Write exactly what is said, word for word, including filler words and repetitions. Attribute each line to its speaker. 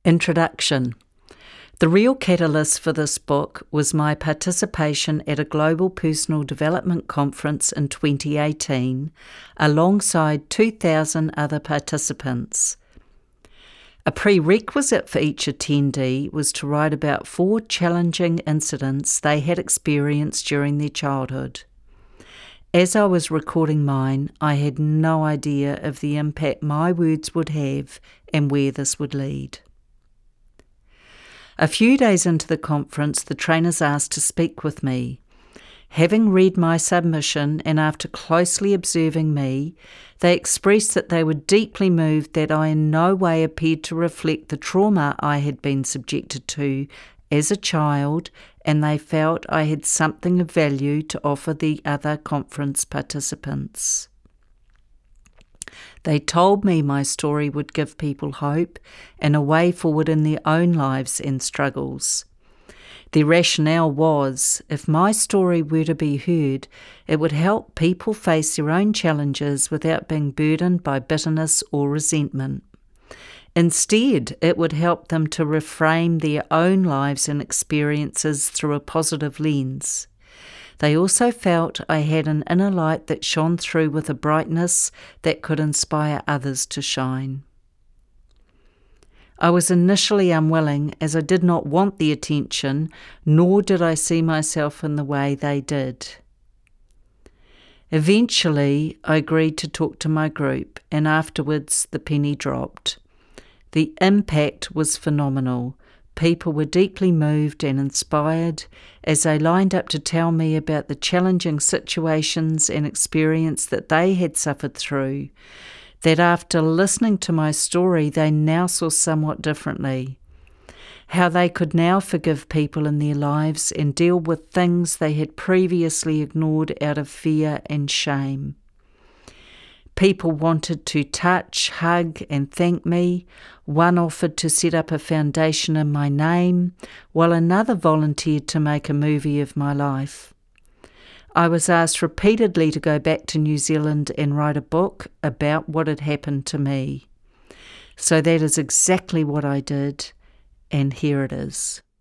Speaker 1: Introduction. The real catalyst for this book was my participation at a global personal development conference in twenty eighteen, alongside two thousand other participants. A prerequisite for each attendee was to write about four challenging incidents they had experienced during their childhood. As I was recording mine, I had no idea of the impact my words would have and where this would lead. A few days into the conference, the trainers asked to speak with me. Having read my submission and after closely observing me, they expressed that they were deeply moved that I in no way appeared to reflect the trauma I had been subjected to as a child, and they felt I had something of value to offer the other conference participants. They told me my story would give people hope and a way forward in their own lives and struggles. Their rationale was, if my story were to be heard, it would help people face their own challenges without being burdened by bitterness or resentment. Instead, it would help them to reframe their own lives and experiences through a positive lens. They also felt I had an inner light that shone through with a brightness that could inspire others to shine. I was initially unwilling, as I did not want the attention, nor did I see myself in the way they did. Eventually, I agreed to talk to my group, and afterwards the penny dropped. The impact was phenomenal. People were deeply moved and inspired as they lined up to tell me about the challenging situations and experience that they had suffered through, that after listening to my story they now saw somewhat differently, how they could now forgive people in their lives and deal with things they had previously ignored out of fear and shame. People wanted to touch, hug and thank me. One offered to set up a foundation in my name, while another volunteered to make a movie of my life. I was asked repeatedly to go back to New Zealand and write a book about what had happened to me. So that is exactly what I did, and here it is.